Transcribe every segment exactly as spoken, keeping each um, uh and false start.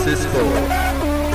Francisco.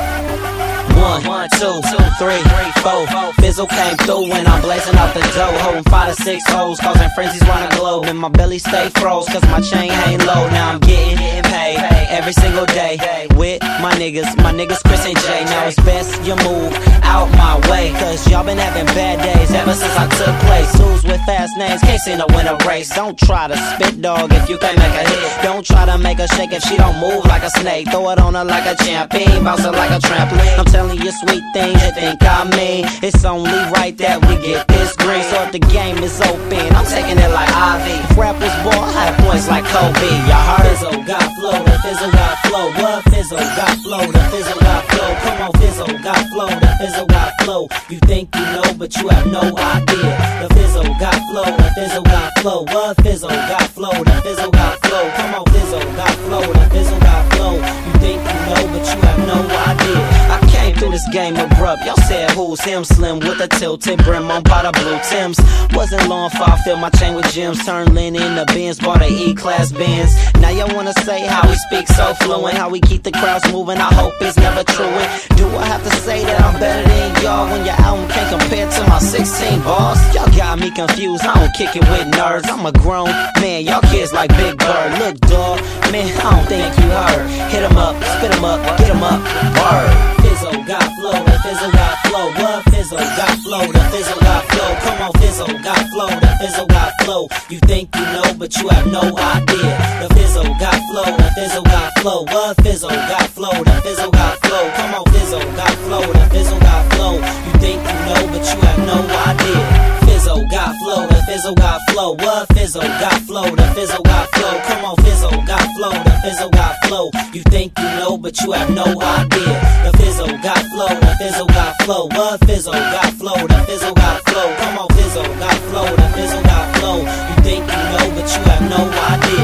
One, one, two, two, three, four. Fizzle came through when I'm blazing out the dough. Holding five to six hoes, causing frenzies round the globe. And my belly stay froze, cause my chain hang low. Now I'm getting paid every single day with my niggas, my niggas Chris and Jay. Now it's best you move out my way, cause y'all been having bad days ever since I took place. Dudes with fast names can't seem to win a race. Don't try to spit, dog, if you can't make a hit. Don't try to make her shake if she don't move like a snake. Throw it on her like a champion, bounce it like a trampoline. I'm telling you sweet things you think I mean. It's only right that we get this green. So if the game is open, I'm taking it like I V. If rappers ball, I have points like Kobe. Y'all heard Fizzle got flow, the Fizzle got flow. What Fizzle got flow, the Fizzle got flow. Come on, Fizzle got flow, the Fizzle got flow. You think you know, but you have no idea. The Fizzle got flow, the Fizzle got flow. What Fizzle got flow, the Fizzle got flow. Come on, Fizzle got flow, the Fizzle got flow. You think you know, but you have no idea. I came through this game abrupt. Y'all said who's him? Slim with a tilted brim on by the blue Tims. Wasn't long for I filled my chain with gems. Turned Lynn in the Benz, bought a E-Class Benz. Now y'all wanna say how we speak so fluent, how we keep the crowds moving. I hope it's never truant. Do I have to say that I'm better than y'all when your album can't compare to my sixteen bars? Y'all got me confused. I don't kick it with nerds. I'm a grown man. Y'all kids like Big Bird. Look, dog, man, I don't think you heard. Hit 'em up, spit 'em up, get 'em up. Word. Fizzle got flow, the Fizzle got flow. What Fizzle got flow, the Fizzle got flow. Come on, Fizzle got flow, the Fizzle got flow. You think you know, but you have no idea. The Fizzle got flow, the Fizzle got flow. What Fizzle got flow, the Fizzle got flow. Come on, Fizzle got flow, the Fizzle got flow. You think you know, but you have no idea. Fizzle got flow, the Fizzle got flow. What Fizzle got flow, the Fizzle got flow. Come on, Fizzle got flow, the Fizzle got flow. You think you know, but you have no idea. The Fizzle got flow, the Fizzle got flow. What Fizzle got flow, the Fizzle got flow. Come on, Fizzle got flow, the Fizzle got flow. You think you know, but you have no idea.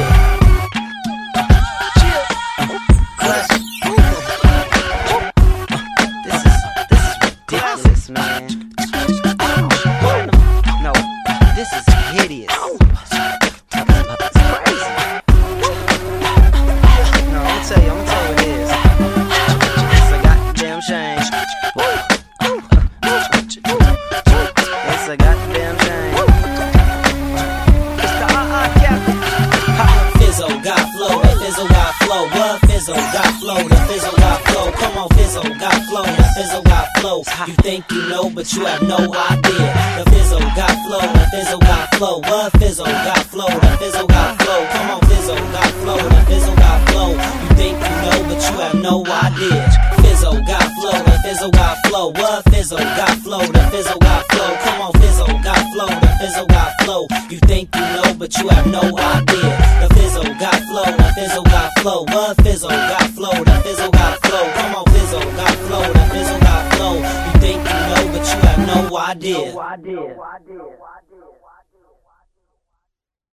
This is this is ridiculous, man. No, this is hideous. It's crazy. No, I'm gonna tell you, I'm gonna tell you what it is. It's a goddamn shame. It's a goddamn shame. It's the uh-uh captain. Fizzle got flow, the Fizzle got flow. What Fizzle got flow, the Fizzle got flow. Come on, Fizzle got flow, the Fizzle got flow. You think you know, but you have no idea. The Fizzle got flow, the Fizzle got flow. What Fizzle got flow, the Fizzle got flow. Come on, Fizzle got flow, the Fizzle got flow. You think you know, but you have no idea. Fizzle got flow, the Fizzle got flow. What Fizzle got flow, the Fizzle got flow. Come on, Fizzle got flow, the Fizzle got flow. You think you know, but you have no idea. The Fizzle got flow, the Fizzle got flow. What Fizzle got flow, the Fizzle got flow. Come on, Fizzle got flow, the Fizzle got flow. You think you know, but you have no idea. No idea.